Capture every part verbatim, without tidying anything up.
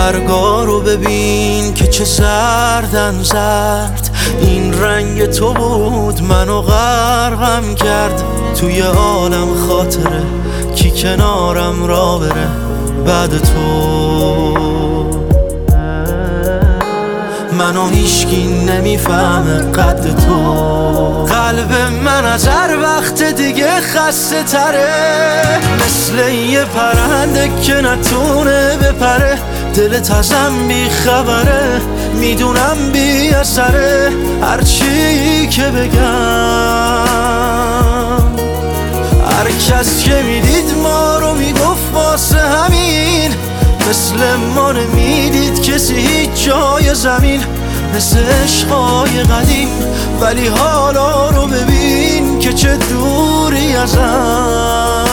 برگا رو ببین که چه زردن زرد، این رنگ تو بود منو غرقم کرد. توی عالم خاطره کی کنارم را بره بعد تو، منو هیچکی نمیفهمه قد تو. قلب من از هر وقت دیگه خسته تره، مثل یه پرنده که نتونه بپره. دلت ازم بی خبره، میدونم بی اثره هرچی که بگم. هر کس که میدید ما رو میگفت واسه همین، مثل ما نمیدید کسی هیچ جای زمین. مثل عشقای قدیم، ولی حالا رو ببین که چه دوری ازم.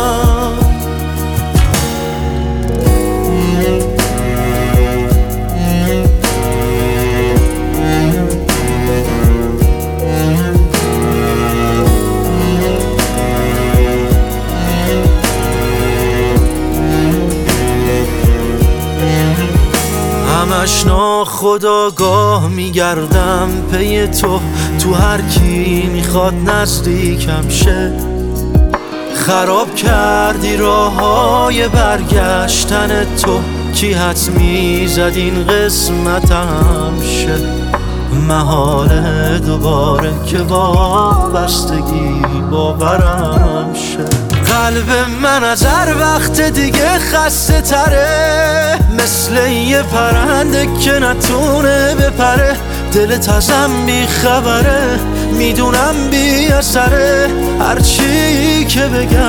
همش ناخودآگاه میگردم پی تو، تو هر کی میخواد نزدیکم شه. خراب کردی راههای برگشتن تو، کی حدس میزد این قسمتم شه. محاله دوباره که وابستگی باورم شه. قلب من از هر وقت دیگه خسته تره، مثل یه پرنده که نتونه بپره. دلت ازم بی خبره، میدونم بی اثره هرچی که بگم.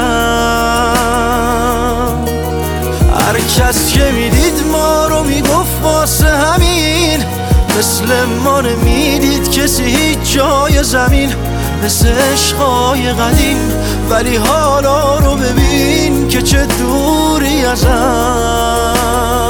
هر کس که میدید ما رو میگفت واسه همین، مثل ما نمیدید کسی هیچ جای زمین. مثل عشقای قدیم، ولی حالا رو ببین که چه دوری ازم.